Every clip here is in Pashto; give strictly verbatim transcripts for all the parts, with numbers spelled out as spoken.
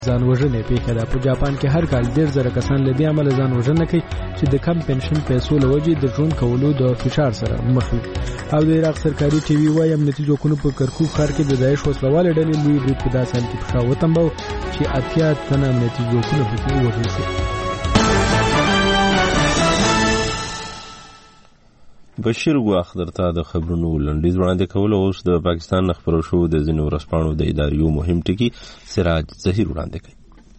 ځان وژنې پیښه ده. په جاپان کې هر کال ډېر زره کسان له دې امله ځان وژنه کوي چې د کم پنشن پیسو له وجې د ژوند کولو د فشار سره مخ وي. او د عراق سرکاري ټي وي وايي امنیتي ځواکونو په کرکوک ښار کې د داعش وسلوالې ډلې لوی برید په داسې حال کې په شا وتمباوه چې اتیا تنه امنیتي ځواکونه پکې ووژل شول. بشیر ګواخ درته د خبرونو لنډیز وړاندې کول. اوس د پاکستان خبرو شو د ځینو ورځپاڼو د اداریو مهم ټکي سراج ظهیر وړاندې کوي.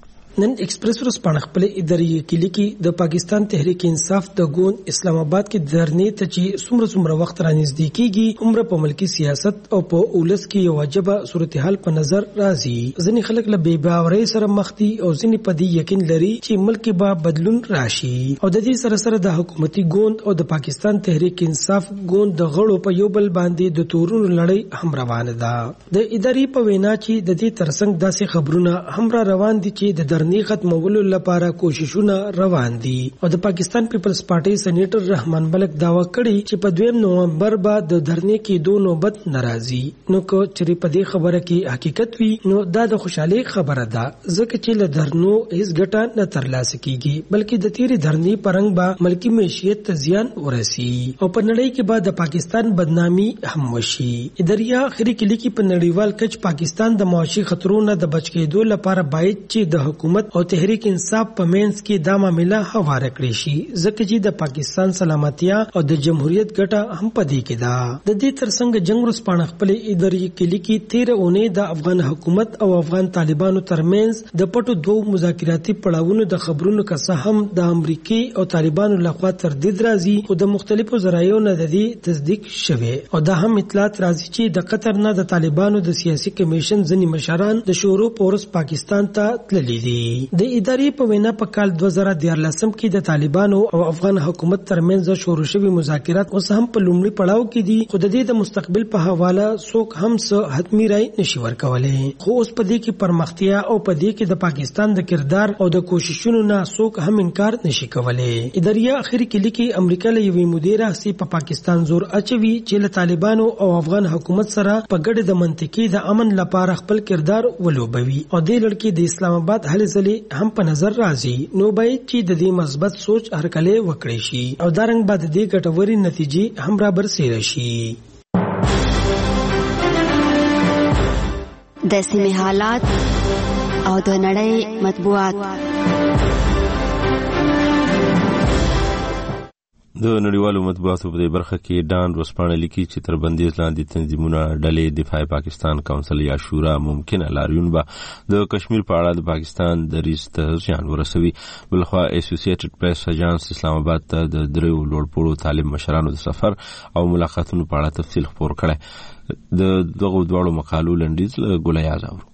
نن ایکسپریس ورځپاڼه خپل اداري کې لیکي د پاکستان تحریک انصاف د ګوند اسلام آباد کې درنې ته چې څومره څومره وخت را نږدې کیږي عمره په ملکی سیاست او په اولس کې یو واجبه صورتحال په نظر راځي. ځینې خلک له بې باورۍ سره مخ دي او ځینې په دې یقین لري چې ملک به بدلون راشي. او د دې سره سره د حکومتي ګوند او د پاکستان تحریک انصاف ګوند د غړو په یو بل باندې د تورونو لړۍ هم روانه ده. د اداري په وینا چې د دې ترڅنګ داسې خبرونه هم را روان دي چې د درنې ختمولو لپاره کوششونه روان دي. او د پاکستان پیپلز پارټي سېنیټر رحمان ملک داوا کړی چې په دویم نومبر به د درنې کېدو نوبت ناراضي. نو کو چې په دې خبره کې حقیقت وي نو دا د خوشحالي خبره ده ځکه چې له درنو هیڅ ګټه نه ترلاسه کیږي بلکې د تیری درنې پرنګ به ملکی معیشت ته زیان ورسي او په نړۍ کې به د پاکستان بدنامي هم وشي. اداریا اخري کې لیکي په نړیوال کچ پاکستان د معاشي خطرونو د بچ کېدو لپاره باید چې د حکومت او تحریک انصاف په مینس کې دا معاملې هواره کړې شي ځکه چې د پاکستان سلامتیا او د جمهوریت ګټه هم پدې کې ده. د دې ترڅنګ جنگ ورځپاڼه خپل اداري کې لیکي تیر اونۍ د افغان حکومت او افغان طالبانو ترمنځ د پټو دوه مذاکراتي پړاوونو د خبرونو کسه هم د امریکای او طالبانو لخوا تردید راځي او د مختلفو ذرایعو نه د دې تصدیق شوه. او دا هم اطلاعات راځي چې د قطر نه د طالبانو د سیاسي کمیشن ځینی مشران د شورو پورس پاکستان ته تللي دي. د ادارې په وینا په کال دوه زره دیارلسم کې د طالبانو او افغان حکومت ترمنځ شروع شوي مذاکرات اوس هم په لومړي پړاو کې دي خو د دې د مستقبل په حواله څوک هم څه حتمی رائے نشي ورکولای. خو اوس په دې کې پرمختیا او په دې کې د پاکستان د کردار او د کوششونو نه څوک هم انکار نشي کولای. ادارې اخري کې لیکي امریکا له یوې مدیره سي په پا پاکستان زور اچوي چې له طالبانو او افغان حکومت سره په ګډه د منطقي د امن لپاره خپل کردار ولوبوي او د لړکی د اسلام آباد هلې ځلې هم په نظر راځي. نو باید چې د دې مثبت سوچ هرکله وکړي شي او دارنګ بعد دې ګټوري نتیجې هم را برسېره شي. د سیمې حالات او د نړۍ مطبوعات. د نړیوالو مطبوعاتو په برخه کې ډان ورځپاڼه لیکي چې تر بندیز لاندې تنظیمونه ډلې دفاع پاکستان کونسل یا شورا ممکنه لاریون به د کشمیر په اړه د پاکستان دریځ ته زیان ورسوي. بلخوا اسوسییټډ پریس اژانس اسلام آباد ته د دریو لوړپوړو طالب مشرانو د سفر او ملاقاتونو په اړه تفصیل خپور کړی. د دغه دواړو مقالو لنډیز له ګولیاز اورو.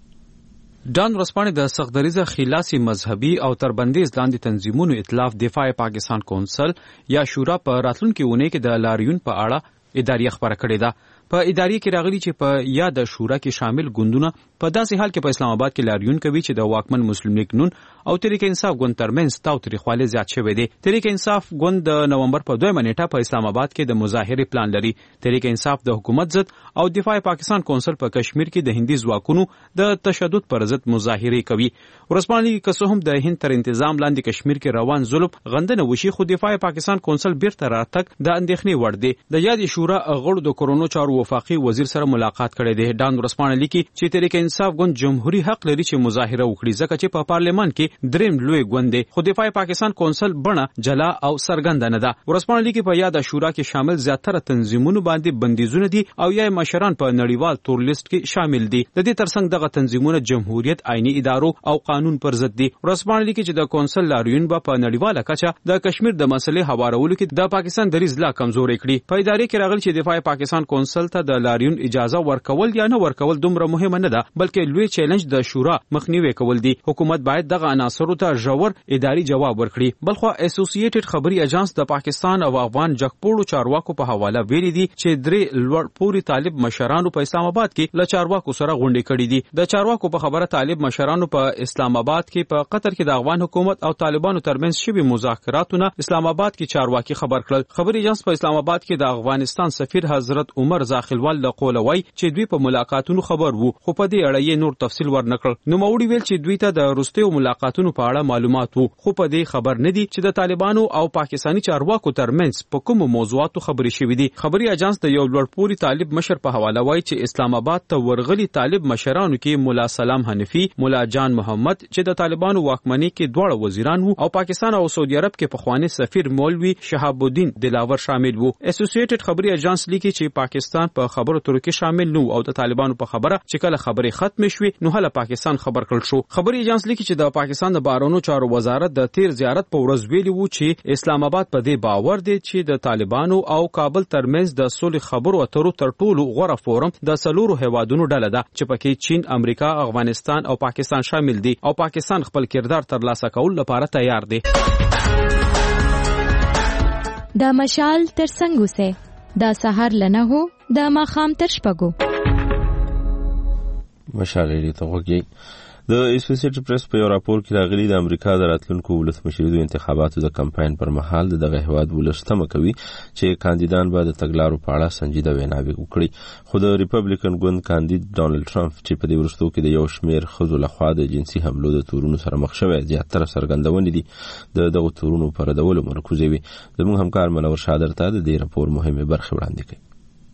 ډان ورځپاڼه د سختدریزه خلاصي مذهبي او تربندیز لاندې تنظیمونو ائتلاف دفاع پاکستان کونسل یا شورا په راتلونکي اونۍ کې د لاریون په اړه اداري خبره کړې ده. په اداري کې راغلي چې په یا د شورا کې شامل ګوندونه په داسې حال کې په اسلام آباد کې لاریون کوي چې د واکمن مسلم لیگ نون او تحریک انصاف ګوند ترمنځ تاوتریخوالی زیات شوی دی. تحریک انصاف ګوند د نومبر په دویمه نیټه په اسلام آباد کې د مظاهرې پلان لري. تحریک انصاف د حکومت ضد او دفاع پاکستان کونسل په کشمیر کې د هندي ځواکونو د تشدد پر ضد مظاهرې کوي. ورځپاڼه که څه هم د هند تر انتظام لاندې کشمیر کې روان ظلم غندنه وشي خو دفاع پاکستان کونسل بیرته راتګ د اندېښنې وړ دی. د یادې شورا غړو د کورونو چارو وفاقي وزیر سره ملاقات کړی دی. ډان ورځپاڼه لیکي چې تحریک انصاف ګوند جمهوریت حق لري چې مظاهره وکړي ځکه چې په پارلیمان کې دریم لوی ګوند دی خو دفاع پاکستان کونسل بڼه جلا او څرګنده نه ده. ورځپاڼه لیکي په یاد شورا کې شامل زیاتره تنظیمونو باندې بندیزونه دي او یا مشران په نړیوال تور لیست کې شامل دي. د دې ترڅنګ دغه تنظیمونه جمهوریت آئینی ادارو او قانون پر ضد دي. ورځپاڼه لیکي چې د کونسل لاریون به په نړیواله کچه د کشمیر د مسلې هوارولو کې د پاکستان دریځ لا کمزوري کړي. په ادارې کې راغلي چې دفاع پاکستان کونسل ته د لاریون اجازه ورکول یا نه ورکول دومره مهمه نه ده بلکې لوی چیلنج د شورا مخنیوي کول دي. حکومت باید دغه عناصرو ته ژور اداري جواب ورکړي. بلخو اسوسییټډ خبري اژانس د پاکستان او افغان جګپوړو چارواکو په حواله ویلي دي چې درې لوړ پوری طالب مشرانو په اسلام آباد کې له چارواکو سره غونډې کړې دي. د چارواکو په خبره طالب مشرانو په اسلام آباد کې په قطر کې د افغان حکومت او طالبانو ترمنځ شوي مذاکراتونه اسلام آباد کې چارواکي خبر کړل. خبري اژانس په اسلام آباد کې د افغانستان سفیر حضرت عمر داخلوال له قوله وای چې دوی په ملاقاتونو خبر وو خو په دې اړه یې نور تفصیل ورنکړ. نو موري ویل چې دوی ته د وروستیو ملاقاتونو په اړه معلومات وو خو په دې خبر نه دي چې د طالبانو او پاکستاني چارواکو ترمنځ په کومو موضوعاتو خبرې شوې دي. خبري اجانس د یو لوړپوړي طالب مشر په حواله وایي چې اسلام آباد ته ورغلي طالب مشرانو کې مولا سلام حنفي، مولا جان محمد چې د طالبانو واکمنۍ کې دواړه وزیران وو او پاکستان او سعودي عرب کې پخوانی سفیر مولوي شهاب الدین دلاور شامل وو. اسوسییټډ خبري اجانس لیکي چې پاکستان په خبرو ترو کې شامل نو او د طالبانو په خبره چې کله خبرې ختم شوې نو هله پاکستان خبر کړل شو. خبري اجانس لیکي چې د پاکستان د بهرنیو چارو وزارت د تیر زیارت په ورځ ویلي وو چې اسلام آباد په دې باور دی چې د طالبانو او کابل ترمنځ د صلح خبرو اترو تر ټولو غوره فورم د څلورو هیوادونو ډله ده چې پکې چین، امریکا، افغانستان او پاکستان شامل دي او پاکستان خپل کردار ترلاسه کول لپاره تیار دی. دا مشال تر څنګه وسه دا سحر لنه هو دا ماخام تر شپګو مشال لري ته وګي. د اسوسییټډ پریس په یو راپور کې راغلي د امریکا د راتلونکو ولسمشریدو انتخاباتو د کمپاین پر مهال دغه هیواد ولستمه کوي چې کاندیدان به د تګلارو په اړه سنجیده ویناوي وکړي. خو د ریپبلیکن ګوند کاندید ډونالد ټرمپ چې په دې وروستو کې د یو شمېر ښځو لخوا د جنسي حملو د تورونو سره مخ شوی زیاتره څرګندونې دي د دغو تورونو په ردولو مرکوزې وي. زموږ همکار منور شادر ته د دې راپور مهمې برخې وړاندې کوي.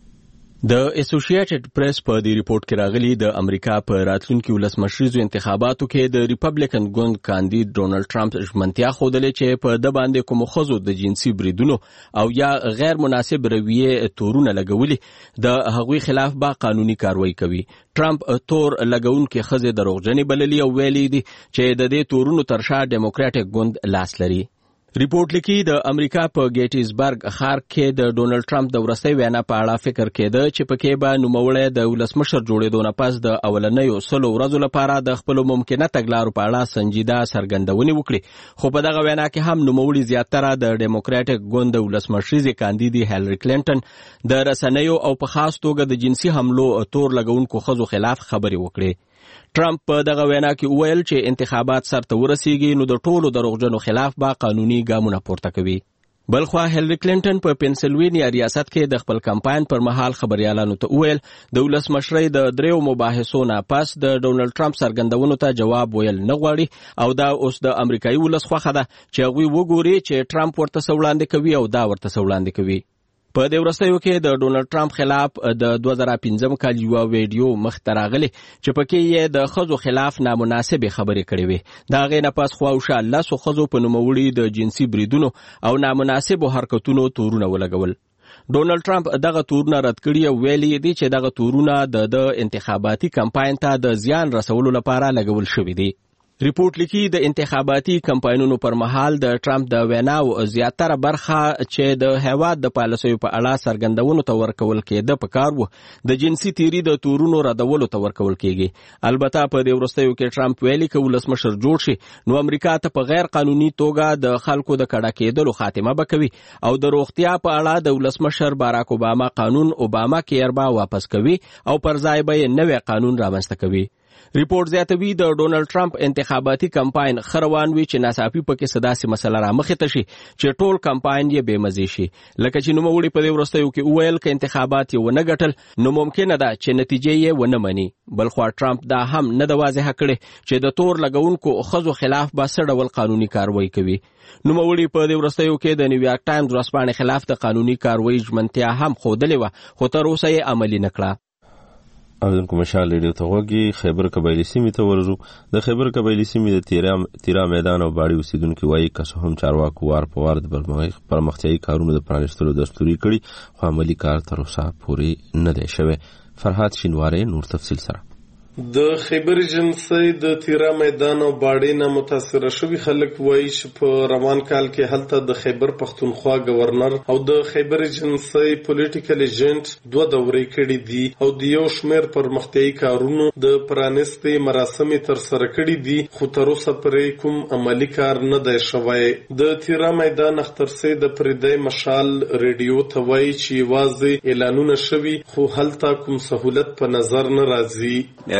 د اسوسییټډ پریس په دې ریپورت کې راغلي د امریکا په راتلونکي ولسمشریزو انتخاباتو کې د ریپبلیکن ګوند کاندید ډونالد ټرمپ ژمنتیا ښودلې چې په د باندې کوم ښځو د جنسي بریدونو او یا غیر مناسب رویې تورونه لګولي د هغوی خلاف به قانوني کاروایی کوي. ټرمپ تور لګونکي ښځې دروغجنې بللي او ویلي دي چې د دې تورونو تر شا ډیموکراټک ګوند لاس لري. ریپورت لیکي د امریکا په ګیټیزبرګ ښار کې د ډونالد ټرمپ د وروستۍ وینا په اړه فکر کېده چې پکې به نوموړی د ولسمشر جوړېدو نه پس د اولنیو سلو ورځو لپاره د خپلو ممکنه تګلارو په اړه سنجیده څرګندونې وکړي. خو په دغه وینا کې هم نوموړي زیاتره د ډیموکراټک ګوند د ولسمشریزې کاندیدې هیلري کلینټن د رسنیو او په خاص توګه د جنسي حملو تور لګونکو ښځو خلاف خبرې وکړي. ټرمپ په دغه وینا کې وویل چې انتخابات سرته ورسیږي نو د ټولو دروغجنو خلاف به قانوني ګامونه پورته کوي. بلخوا هیلري کلینټن په پنسلوینیا ریاست کې د خپل کمپاین پر مهال خبريالانو ته وویل د ولسمشرۍ د دریو مباحثو نه پس د ډونالد ټرمپ څرګندونو ته جواب ویل نه غواړي او دا اوس د امریکایي ولس خوښه ده چې هغوی وګوري چې ټرمپ ورته څه وړاندې کوي او دا ورته څه وړاندې کوي. په دې وروستیو کې د ډونالد ټرمپ خلاف د دوه زره پنځم کال یو ویډیو مخته راغلی چې پکې یې د ښځو خلاف نامناسبې خبرې کړې وې. د هغې نه پس خواوشا لسو ښځو په نوموړي د جنسي بریدونو او نامناسبو حرکتونو تورونه ولګول. ډونالد ټرمپ دغه تورونه رد کړي او ویلي دي چې دغه تورونه د انتخاباتي کمپاین ته د زیان رسولو لپاره لګول شوي دي. ریپورت لیکي د انتخاباتي کمپاینونو پر مهال د ټرمپ د ویناو زیاتره برخه چې د هیواد د پالیسیو په اړه څرګندونو ته ورکول کېده په کار وو د جنسي تیری د تورونو ردولو ته ورکول کېږي. البته په دې وروستیو کې ټرمپ ویلي که ولسمشر جوړ شي نو امریکا ته په غیر قانوني توګه د خلکو د کډه کېدلو خاتمه به کوي او د روغتیا په اړه د ولسمشر باراک اوباما قانون اوباما کیر به واپس کوي او پر ځای به یې نوی قانون رامنځته کوي. ریپورت زیاتوي د ډونالد ټرمپ انتخاباتي کمپاین خروان وی چې ناڅاپي پکې سداسي مسله را مخې ته شي چې ټول کمپاین یې بې مزې شي. لکه چې نوموړي په دې وروستیو کې وویل که انتخابات یې ونه ګټل نو ممکنه ده چې نتیجې یې ونه مني. بلخوا ټرمپ دا هم نه ده واضحه کړې چې د تور لګونکو ښځو خلاف به څه ډول قانوني کاروایی کوي. نوموړي په دې وروستیو کې د نیویارک ټایمز ورځپاڼې خلاف د قانوني کاروایی ژمنتیا هم ښودلې وه خو تر اوسه یې عملي نه کړه. اوردونکو مشال ریډیو ته وګورئ. خیبر قبایلی سیمې ته ورځو. د خیبر قبایلی سیمې د تیرا تیرا میدان او باړي اوسیدونکو وایي که څه هم چارواکو وار په وار د پرمختیایي کارونو د پرانیستلو دستوري کړي خو عملي کار تر اوسه پورې نه دی شوی. فرحات شینواری نور تفصیل سره. د خیبر ایجنسی د تیرا میدان او باړې نه متاثره شوي خلک وایي چې په روان کال کې هلته د خیبر پښتونخوا گورنر او د خیبر ایجنسی پولیټیکل ایجنټ دوه دورې کړي دي او د یو شمېر پرمختیایي کارونو د پرانیستې مراسمې ترسره کړي دي خو تر اوسه پرې کوم عملي کار نه دی شوی. د تیرا میدان اخترسي د پردی مشال ریډیو ته وایي چې یوازې اعلانونه شوي خو هلته کوم سهولت په نظر نه راځي.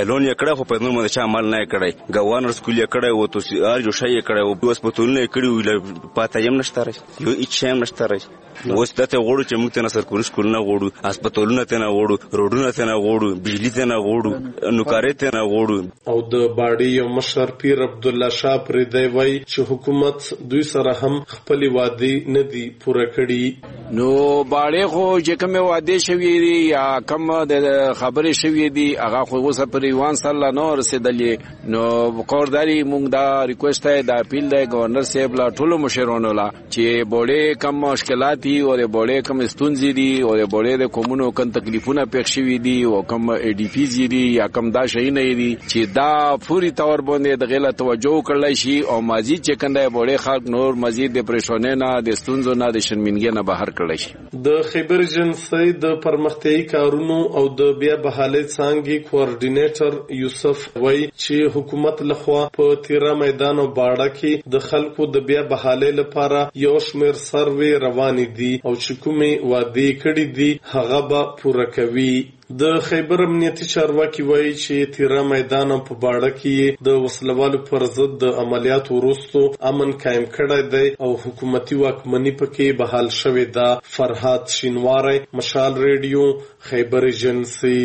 لون یې کړه خو په نور باندې عمل نه کړی ګورنر سکول یې کړی او تو ار جو شي کړی او هسپتالونه کړی پاته یم نشته راځي یو هیڅ شی نشته راځي اوس دته غوړو چې موږ ته نصر کول سکول نه غوړو هسپتالونه ته نه غوړو روډونه ته نه غوړو بجلی ته نه غوړو نوکارې ته نه غوړو او د باډي یو مشر پیر عبد الله شاه پرې دی وای چې حکومت دوی سره هم خپل وعده نه دي پوره کړي نو باډي خو چې کوم وعده شوی دی یا کوم د خبرې شوی دی هغه خو اوسه پر ایوان صلی الله نو رسیدلې نو قورداري موږ دا ریکوست دی دا اپیل دی گورنر صاحب لا ټولو مشرانو لا چې باډي کم مشکلات دي او باډي کم ستونزې دي او باډي د کومونو کم تکلیفونه پېښ شوی دي او کم ای ډی پی زی دي یا کم دا شي نه دي چې دا پوری تور باندې د غیله توجه کړل شي او مازی چې کنده باډي خلک نور مزید د پریشانه نه د ستونزو نه د شرمنګي نه بهر کړل شي د خیبر جنسي د پرمختیايي کارونو او د بیا بحالي څنګه کوارډینیټر یوسف وای چې حکومت لخوا په تیرا میدان او باړه کې د خلکو د بیا بحالي لپاره یو شمیر سروي روان دي او چې کومه وعده کړې دي هغه به پوره کوي د خیبر امنیتي چارواکي وایي چې تیرا میدان په باړه کې د وسلوالو پر ضد د عملیات وروسته امن قائم کړی دی او حکومتي واکمني پکې بحال شوې ده. فرهاد شینواری، مشال ریډیو، خیبر ایجنسی.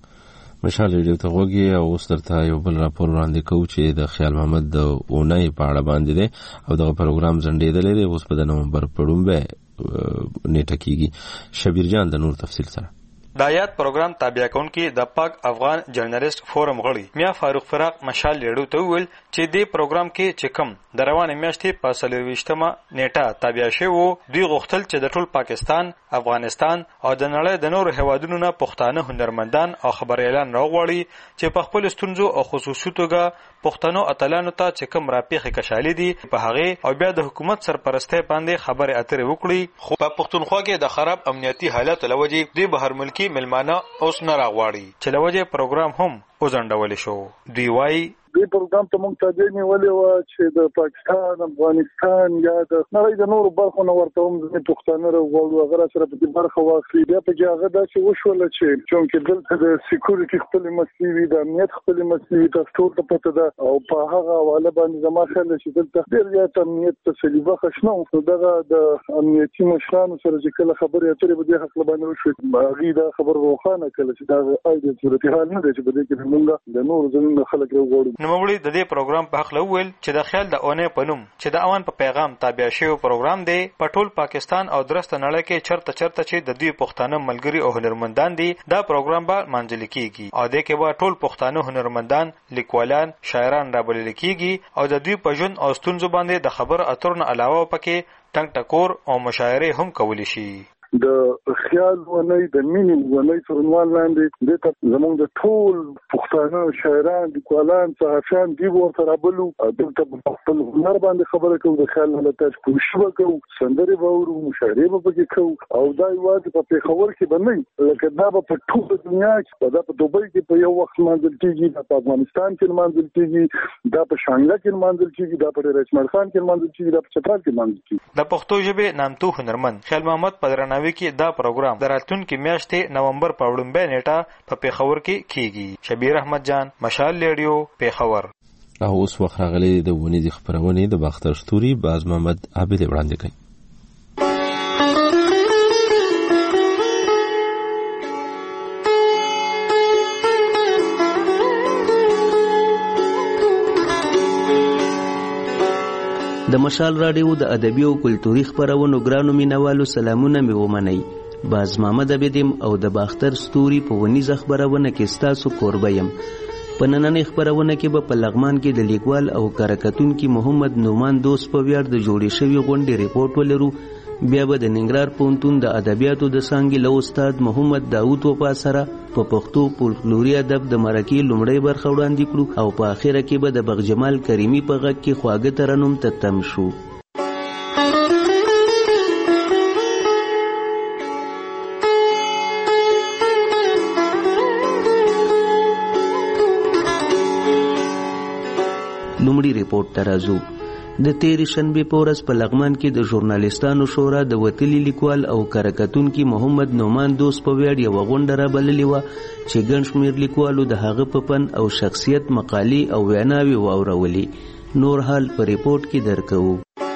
مشال ریډیو ته وګورئ او اوس درته یو بل راپور وړاندې کوو چې د خیال محمد د اونۍ په اړه باندې دی او دغه پروګرام ځنډېدلی دی اوس په د نومبر په لومړۍ نیټه کېږي. شبیر جان د نور تفصیل سره د آیات پروګرام تابع کونکي د پاک افغان جرنالست فورم غړي میا فاروق فراق مشال لیډو ته ویل چې دې پروګرام کې چې کم د روانې میاشتې په څلورویشتمه نیټه تابع شوی وو دوی غوښتل چې د ټول پاکستان، افغانستان او د نړۍ د نورو هیوادونو نه پښتانه هنرمندان او خبريالان راغواړي چې په خپل ستونزو او خصوصي توګه پښتنو اتلانو ته چې کم راپیخي کشالي دي په هغه او بیا د حکومت سرپرستی باندې خبره اترې وکړي. خو په پښتونخوا کې د خراب امنیتي حالت لوجې دوی بهر ملکی ملمانه اوس نه راغواړي چې لوجې پروګرام هم وزندول شو. دوی وایي دې پروګرام ته موږ ته دی نیولې و چې د پاکستان، افغانستان یا د نړۍ د نورو برخو نه ورته هم د پښتانه راغواړو هغه سره په دې برخه واخلي. بیا په هغه دا چې وشول چې چونکې دلته د سکیورټي خپل مسلې وي، د امنیت خپل مسلې وي، تاسو ټول ته پته ده او په هغه حواله باندې زما خیال چې دلته ډېر زیات امنیت ته سلیبه خشنو نو دغه د امنیتي مشرانو سره چې کله خبرې اترې به د حق لبانه وشي هغه دا خبر روښانه کړي چې دا اېډ صورتحال نه دی چې په دې کې موږ د نورو ځینو خلک راغواړو. نوموړي د دې پروګرام په حق لوول چې د خیال د اونۍ په نوم چې د اوان په پیغام تابع شوی پروګرام دی په ټول پاکستان او درسته نړۍ کې چرته چرته چې د دوی پښتانه ملګری او هنرمندان دي دا پروګرام به منځل کیږي او د کې به ټول پښتانه هنرمندان، لیکوالان، شاعران رابلل کیږي او د دوی په ژوند او ستونزو باندې د خبر اترو نه علاوه پکې ټنګ ټکور او مشاعره هم کولی شي. د خیال ونی د مینې ونی تر عنوان لاندې د ته زموږ د ټول پښتانه شاعران، لیکوالان، صحافیان دی ورته رابلو دلته په خپل هنر باندې خبره کوو د خیال له تاسو کوشش وکړو سندري وورو مشاعره به پکې کوو او دا یوازې په پیښور کې باندې لکه دا په ټول دنیا کې دا په دوبۍ کې په یو وخت منځل کېږي په افغانستان کې منځل کېږي دا په شانګله کې منځل کېږي دا په رشمر خان کې منځل کېږي دا په چترال کې منځل کېږي. د پښتو ژبې نامتو هنرمند خیال محمد پدرانه کې دا پروګرام د راتلونکي میاشتې نومبر په وړاندې نیټه په پیښور کې کیږي. شبیر احمد جان، مشال ریډیو، پیښور. او اوس وخت راغلی د ونې د خبرونې د باختر ستوري باز محمد عابد وړاندې کوي. د مشال راډیو د ادبي او کلتوري خبرونو ګرانو مینوالو سلامونه مې ومنئ. باز محمد عبدیم او د باختر ستوري په ونیزه خبرونه کې ستاسو کوربه یم. په نننۍ خبرونه کې به په لغمان کې د لیکوال او کارکتونکي محمد نومان دوست په ویاړ د جوړې شوي غونډې ریپورټ ولرو. بیا به د ننګرهار پوهنتون د ادبیاتو د څانګې له استاد محمد داود وفا سره په پښتو فولکلوري ادب د مرکې لومړۍ برخه وړاندې کړو او په اخره کې به د بغجمال کریمي په غږ کې خواږه ترنم ته تم شو. لومړی ریپورټ ته راځو. د تیرې شنبې په ورځ په لغمان کې د ژورنالستانو شورا د وتلي لیکوال او کارکتونکي محمد نعمان دوست په ویاړ یوه غونډه رابللې وه چې ګڼ شمېر لیکوالو د هغه په فن او شخصیت مقالې او ویناوې واورولې. نور حال په ریپورټ کې درکوو.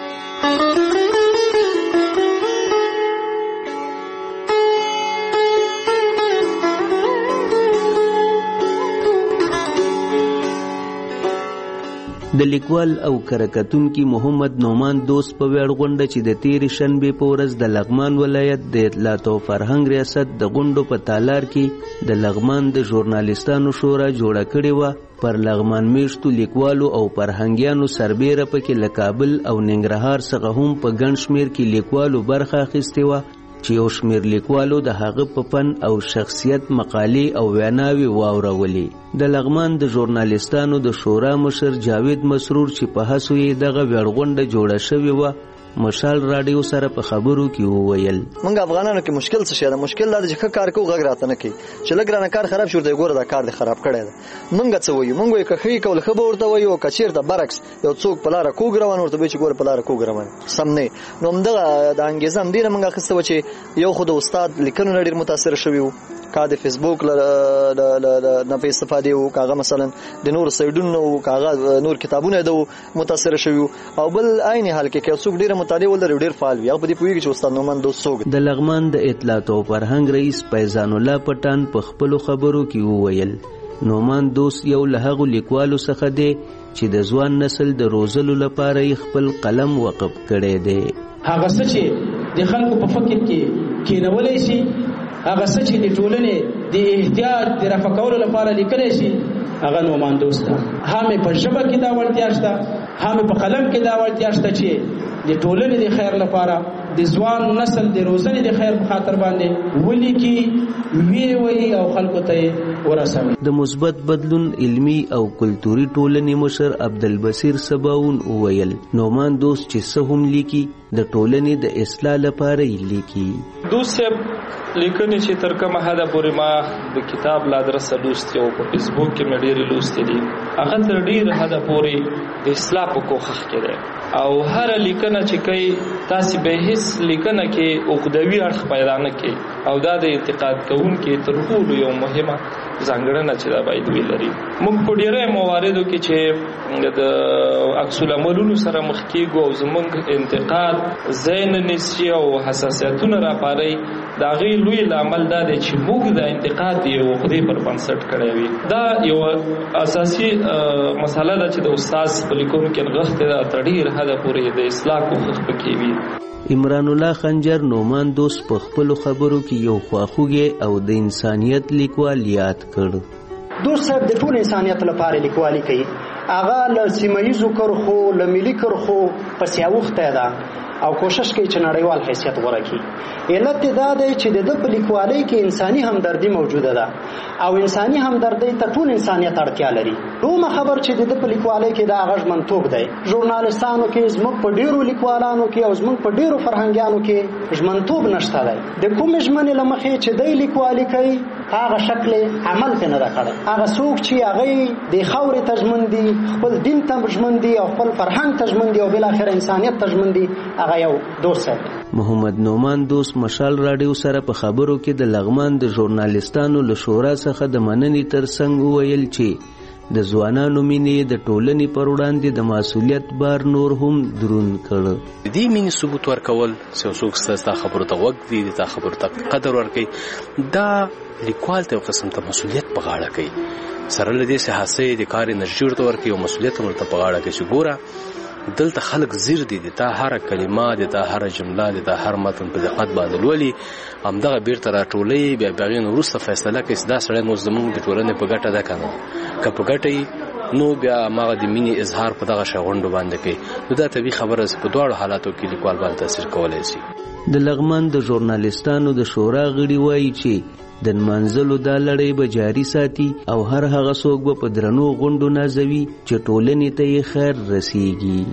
د لیکوال او کارکتونکي محمد نعمان دوست په ویاړ غونډه چې د تیرې شنبې په ورځ د لغمان ولایت د اطلاعات او فرهنګ ریاست د غونډو په تالار کې د لغمان د ژورنالستانو شورا جوړه کړې وه. پر لغمان میشتو لیکوالو او فرهنګیانو سربیره پکې له کابل او ننګرهار څخه هم په ګڼ شمېر کې لیکوالو برخه اخیستې وه چې یو شمېر لیکوالو د هغه په فن او شخصیت مقالې او ویناوې واورولې. د لغمان د ژورنالستانو د شورا مشر جاوید مسرور چې په هڅو یې دغه ویاړ غونډه جوړه شوې وه مشال راډیو سره په خبرو کې وویل موږ افغانانو کې مشکل څه شي ده؟ مشکل دا چې ښه کار کوو غږ راته نه کوي، چې لږ رانه کار خراب شو ورته ګوره دا کار دې خراب کړی ده. موږ څه وایو؟ موږ وایو که ښه یې کول ښه به ورته وایو، که چېرته برعکس یو څوک په لاره کوږ روان ورته وایي چې ګوره په لاره کوږ روان سم نه. نو همدغه د انګېزه همدې نه موږ اخیسته وه چې یو خو د استاد لیکنو نه ډېر متاثره شوي وو، که د فیسبوک نه په استفادې وو، که هغه مثلا د نورو سایډونو وو، که هغه نور کتابونه د متاثره شوي وو، او بل عین حال کې که څوک ډېره مطالعه ولري ډېر فعال وي هغه په دې پوهېږي چې استاد نعمان دوست څوک. د لغمان د اطلاعات او فرهنګ رئیس فیضان الله پټان په خپلو خبرو کې وویل نعمان دوست یو له هغو لیکوالو څخه دی چې د ځوان نسل د روزلو لپاره یې خپل قلم وقف کړی دی. هغه څه چې د خلکو په فکر کې کېنولی شي، هغه څه چې د ټولنې د احتیاط د رفع کولو لپاره لیکلی شي هغه نعمان دوست ده. هم په ژبه کې دا وړتیا شته، هم په قلم کې دا وړتیا شته چې د ټولنې د خیر لپاره د ځوان نسل د روزنې د خیر په خاطر باندې ولیکي، ویې وایي او خلکو ته یې ورسوي. د مثبت بدلون علمي او کلتوري ټولنې مشر عبدالبصیر سباون وویل نعمان دوست چې څه هم لیکي د ټولنې د اصلاح لپاره یې لیکي. دوست صاحب لیکنې چې تر کومه حده پورې ما د کتاب لا درسه لوستې او په فیسبوک کې مې ډېرې لوستې دي، هغه تر ډېره حده پورې د اصلاح په کوښښ کې دی. او هره لیکنه چې کوي تاسې به هیڅ لیکنه کې عقدوي اړخ پیدا نه کوي، او دا د انتقاد کوونکي تر ټولو یو مهمه ځانګړنه چې دا باید ولري. موږ په ډېرو مواردو کې چې د عکس العملونو سره مخ کېږو او زموږ انتقاد ځای نه نیسي او حساسیتونه راپارئ، د هغې لوی لامل دا دی چې موږ د انتقاد د یو عقدې پر بنسټ کړی وي. دا یوه اساسي مسله ده چې د استاذ په لیکنو کې نغښتې ده، تر ډېر حده پورې د اصلاح کوښښ پکې وي. عمران الله خنجر نعمان دوست په خپلو خبرو کې یو خواخوږی او د انسانیت لیکوال یاد کړ. دوست صاحب د ټول انسانیت لپاره لیکوالي کوي، هغه له سیمه ییزو کرښو له ملي کرښو پسې اوښتی ده او کوشش کوي چې نړیوال حیثیت غوره کړي. علت دا دی چې د ده په لیکوالۍ کې انساني همدردي موجوده ده او انساني همدردۍ ته ټول انسانیت اړتیا لري. دومره خبر چې د ده په لیکوالۍ کې دا هغه ژمنتوب دی. ژورنالستانو کې زموږ په ډېرو لیکوالانو کې او زموږ په ډېرو فرهنګیانو کې ژمنتوب نشته دی. د کومې ژمنې له مخې چې دی لیکوالي کوي هغه شکل عمل پې نه ده کړی. هغه څوک چې هغوی د خاورې ته ژمن دي، خپل دین ته ژمن دي او خپل فرهنګ ته ژمن دي او بالاخره انسانیت ته ژمن دي هغه یو دوست دی. محمد نعمان دوست مشال راډیو سره په خبرو کې د لغمان د ژورنالستانو له شورا څخه د مننې ترڅنګ وویل چې د ځوانانو مینې د ټولنې پر وړاندې د مسؤلیت بار نور هم دروند کړ. د دې مینې ثبوت ورکول چې څوک ستا خبرو ته غوږ دی، د تا خبرو ته قدر ورکوي، دا لیکوال ته یو قسم ته مسؤلیت په غاړه کوي. سره له دې چې هڅې د کار انرژي ورته ورکوي او مسؤلیت ورته په غاړه کوي چې ګوره دلته خلک زیر دي، د تا هره کلمه، د تا هره جمله، د تا هر متن په دقت باندې لولي، همدغه بیرته راټولوي، بیا د هغې نه وروسته فیصله کوي چې دا سړی نو زموږ د ټولنې په ګټه ده که نه. که په ګټه یي نو بیا هماغه د مینې اظهار په دغه شی غونډو باندې کوي. نو دا طبیعي خبره چې په دواړو حالاتو کې لیکوال باندې تاثیر کولی شي. د لغمان د ژورنالستانو د شورا غړي وایي چې د نمانځلو دا لړۍ به جاري ساتي او هر هغه څوک به په درنو غونډو نازوي چې ټولنې ته یې خیر رسیږي.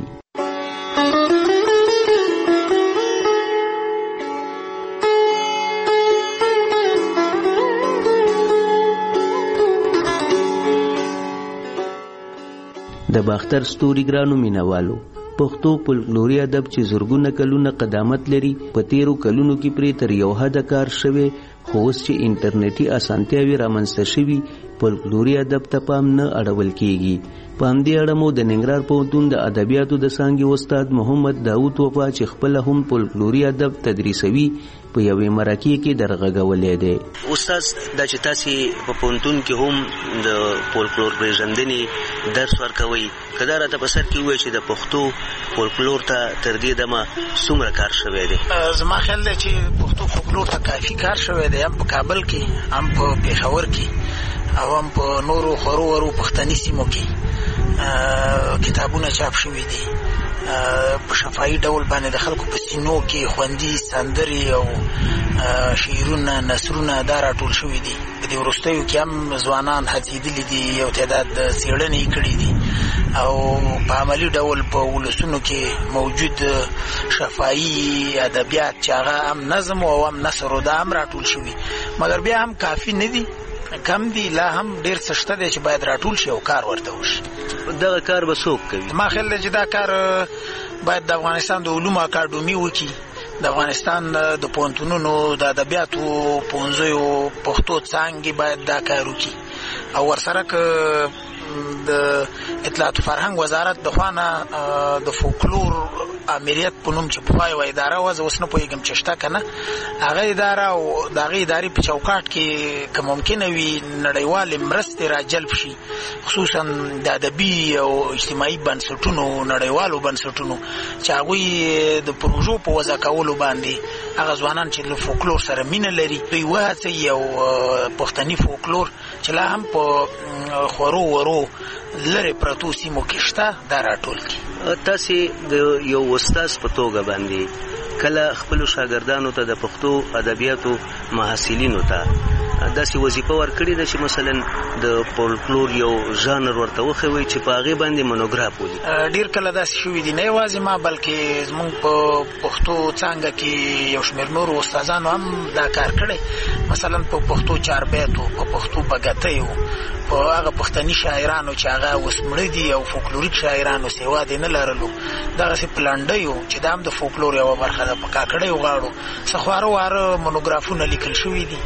د باختر ستوري ګرانو مینوالو، پښتو فولکلوري ادب چې زرګونه کلونه قدامت لري په تیرو کلونو کې پرې تر یو حده کار شوی، خو اوس چې انټرنیټي اسانتیاوې رامنځته شوي فولکلوري ادب ته پام نه اړول کیږي. په همدې اړه مو د ننګرهار پوهنتون د ادبیاتو د څانګې استاد محمد داود وفا چې خپله هم فولکلوري ادب تدریسوي په یوې مرکې کې درغږولی دی. استاد دا چې تاسې په پوهنتون کې هم د فولکلور پیژندنې درس ورکوئ، که دا راته په سر کې ووایي چې د پښتو فولکلور ته تر دې دمه څومره کار شوی دی؟ زما خیال دی چې پښتو فولکلور ته کافي کار شوی دی، هم په کابل کې، هم په پېښور کې، او هم په نورو خورو ورو پښتني سیمو کې کتابونه چاپ شوي دي. په شفاهي ډول باندې د خلکو په سینو کې خوندي سندرې او شعرونه نثرونه دا راټول شوي دي. په دې وروستیو کې هم ځوانان هڅېدلي دي، یو تعداد څېړنې کړي دي، او په عملي ډول په ولسونو کې موجود شفاهي ادبیات چې هغه هم نظم او هم نثر دا هم راټول شوي، مګر بیا هم کافي نه دي، کم دي، لا هم ډیر څه شته دی چې باید راټول شي او کار ورته وشي. دغه کار به څوک کوي؟ ما خیال دی چې دا کار باید د افغانستان د علومو اکاډمي وکړي، د افغانستان د پوهنتونونو د ادبیاتو پوهنځیو پښتو څانګې باید دا کار وکړي، او ورسره که د اطلاعات و فرهنګ وزارت د خوا نه د فولکلور امریت په نوم چې پخوا یوه اداره وه، زه اوس نه پوهېږم چې شته که نه، هغه اداره او د هغې ادارې په چوکاټ کې که ممکنه وي نړیوالې مرستې را جلب شي، خصوصا د ادبي او اجتماعي بنسټونو نړیوالو بنسټونو چې هغوی د پروژو په وضع کولو باندې هغه ځوانان چې له فولکلور سره مینه لري دوی وهڅوي او پښتني فولکلور چې لا هم په خورو ورو لرې پرتو سیمو کې شته دا راټول کړي. تاسې د یو استاد په توګه باندې کله خپلو شاګردانو ته د پښتو ادبیاتو محصلینو ته داسې وظیفه ورکړې ده چې مثلا د فولکلور یو ژانر ورته وښوئ چې په هغې باندې مونوګراف ولیکي؟ ډېر کله داسې شوي دي، نه یوازې ما بلکې زموږ په پښتو څانګه کې یو شمېر نورو استادانو هم دا کار کړی، مثلا په پښتو چاربیتو، په پښتو بګتیو، په هغه پښتني شاعرانو چې هغه اوس مړه دي او فولکلوریک شاعرانو سیوا دې نه لرلو، دغسې په لنډیو چې دا هم د فولکلور یوه برخه ده، په کاکړیو غاړو څه خواره واره مونوګرافونه لیکل شوي دي،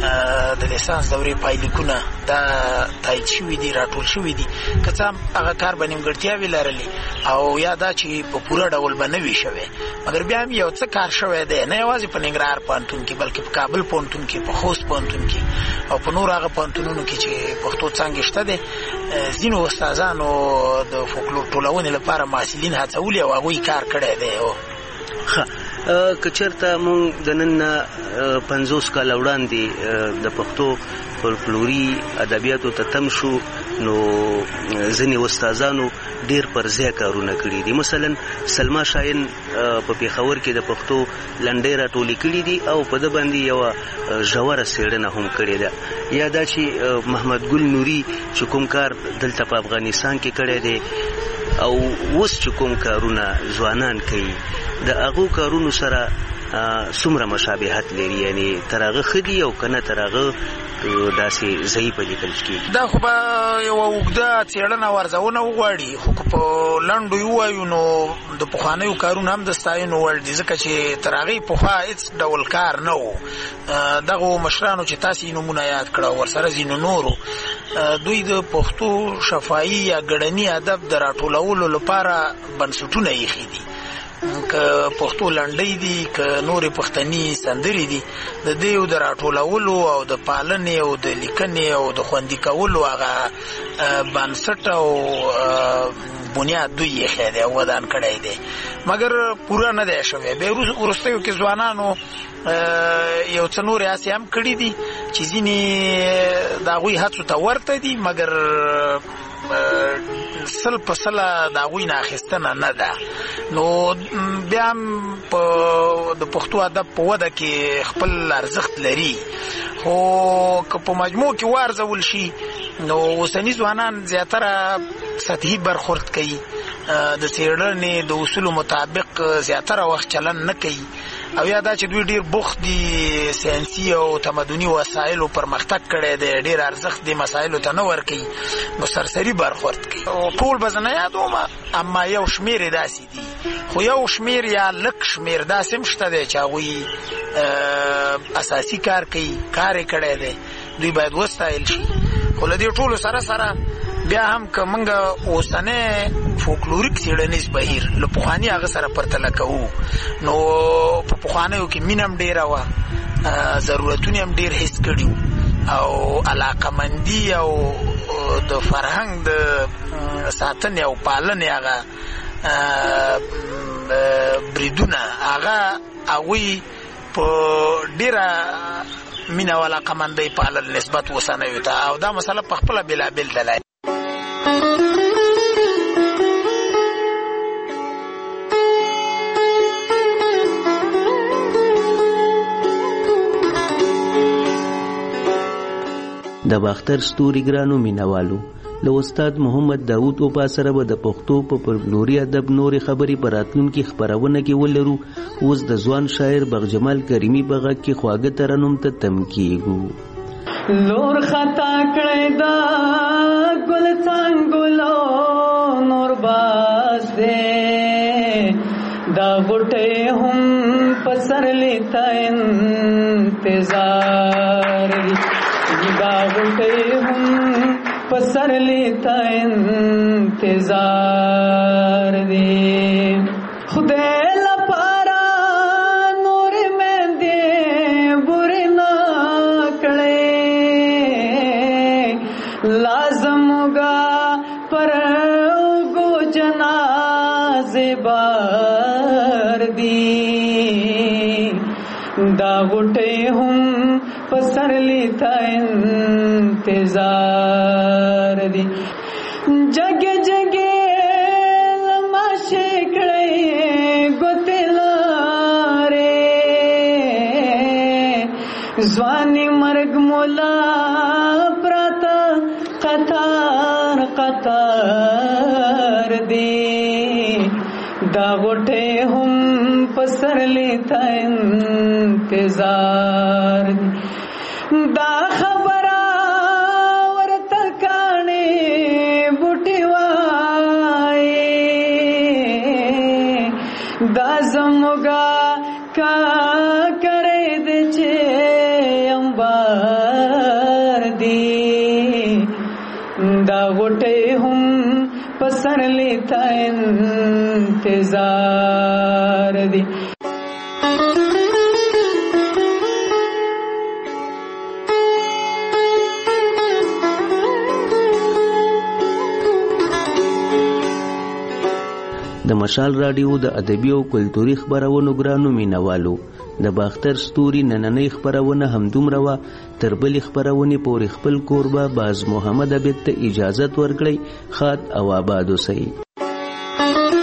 د لیسانس دورې پایلیکونه دا تایید شوي دي، راټول شوي دي، که څه هم هغه کار به نیمګړتیاوې لرلې او یا دا چې په پوره ډول به نه وي شوی، مګر بیا هم یو څه کار شوی دی، نه یوازې په ننګرهار پوهنتون کې بلکې په کابل پوهنتون کې، په خوست پوهنتون کې او په نورو هغه پوهنتونونو کې چې پښتو څانګې شته دی، ځینو استادانو د فولکلور ټولونې لپاره محصلین هڅولي او هغوی کار کړی دی. ښه، که چېرته مونږ د نن نه پنځوس کاله وړاندې د پښتو فولکلوري ادبیاتو ته تم شو، نو ځینې استادانو ډېر پر ځای کارونه کړي دي. مثلا سلما شاهین په پېښور کې د پښتو لنډۍ راټولې کړي دي او په ده باندې یوه ژوره څېړنه هم کړې ده. یا دا چې محمد ګل نوري چې کوم کار دلته په افغانستان کې کړی دی او اوس چې کوم کارونه ځوانان کوي د هغو کارونو سره څومره مشابهت لري، یعنی تر هغه ښه دي او که نه تر هغه داسې ضعیفه لیکل کېږي؟ دا خو به یوه اوږده څېړنه او ارزونه وغواړي، خو که په لنډو یې ووایو نو د پخوانیو کارونه هم د ستاینو وړ دي، ځکه چې تر هغې پخوا هېڅ ډول کار نه و. دغو مشرانو چې تاسې یې نومونه یاد کړه او ورسره ځینو نورو دوی د پښتو شفاهي یا ګړني ادب د راټولولو لپاره بنسټونه ایښي دي، که پښتو لنډۍ دي که نورې پښتني سندرې دي، د دې د راټولولو او د پالنې او د لیکنې او د خوندي کولو هغه بنسټ او بنیاد دوی ایښی دی او ودان کړی دی، مګر پوره نه دی شوی. بیا وروستیو کې ځوانانو یو څه نورې هڅې هم کړي دي چې ځینې د هغوی هڅو ته ورته دي، مګر سل په سله د هغوی نه اخیستنه نه ده. نو بیا هم د پښتو ادب په وده کې خپل ارزښت لري، خو که په مجموع کې وارزول شي نو اوسني ځوانان زیاتره سطحي برخورد کوي، د څېړنې د اصولو مطابق زیاتره وخت چلن نه کوي، او یا دا چې دوی ډیر بوخت دي ساينسي او تمدني وسایلو پرمختګ کړی دی ډیر ارزښت دي مسایلو ته نه ورکوي نو سرسري برخورد کوي ټول به زه نه یادوم اما یو شمیر یې داسې دي خو یو شمیر یا لږ شمیر داسې هم شته دی چې هغوی اساسي کار کوي کار یې کړی دی دوی باید وستایل شي خو له دې ټولو سره سره بیا هم که موږ اوسنی فولکلوریک څېړنیز بهیر له پخواني هغه سره پرتله کوو نو په پخوانیو کې مینه هم ډېره وه ضرورتونه هم ډېر حس کړي او علاقمندي او د فرهنګ د ساتنې او پالنې هغه بریدونه هغه هغوی په ډېره مینه او علاقمندۍ پالل نسبت اوسنیو ته او دا مسله په خپله بېلابېل دلایل د باختر ستوري ګرانو مینوالو له استاد محمد داود اوپا سره به د پښتو په فولکلوري ادب نورې خبرې په راتلونکي خپرونه کې ولرو. اوس د ځوان شاعر بغجمال کریمي په غږ کې خواږه ترنم ته تم کیږو. لور خطا کړی دا ګل څنګلو نور باز دې دا بوټي هم پسرلی تا انتظار دا بوټي هم پسرلی تا انتظار دی خدای لپاره نور مې دې بورې نه کړې لازم گا پر گو جنازه بار دی دا بوټي هم پسرلی تا انتظار دی جگ جگ لما شکڑے گوتلارے زوانی مرگ مولا پراتا قطار قطار دی دا غوٹے ہم پسرلی تا انتظار دی دا خبرہ ورته کاڼې بوټي وایي دا زموږه کا کرے دې چې امبار دی دا غوټي هم پسرلی تا انتظار دی د مشال راډیو د ادبي او کلتوري خبرونو ګرانو مینوالو د باختر ستوري نننۍ خبرونه همدومره وه تر بلې خبرونې پورې خپل کوربه باز محمد عبید ته اجازت ورکړئ. ښاد او آباد اوسئ.